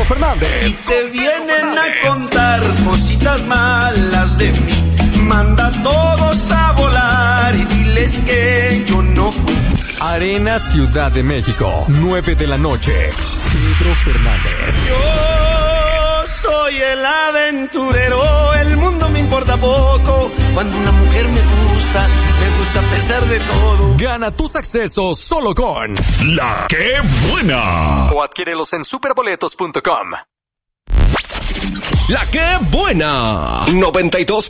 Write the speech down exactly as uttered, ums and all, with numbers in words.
Fernández. Y te vienen a contar cositas malas de mí. Manda a todos a volar y diles que yo no fui. Arena Ciudad de México, nueve de la noche. Pedro Fernández. Yo soy el aventurero, el mundo me importa poco. Cuando una mujer me gusta, me gusta a pesar de todo. Gana tus accesos solo con La Que Buena. O adquiérelos en superboletos punto com. La Que Buena. noventa y dos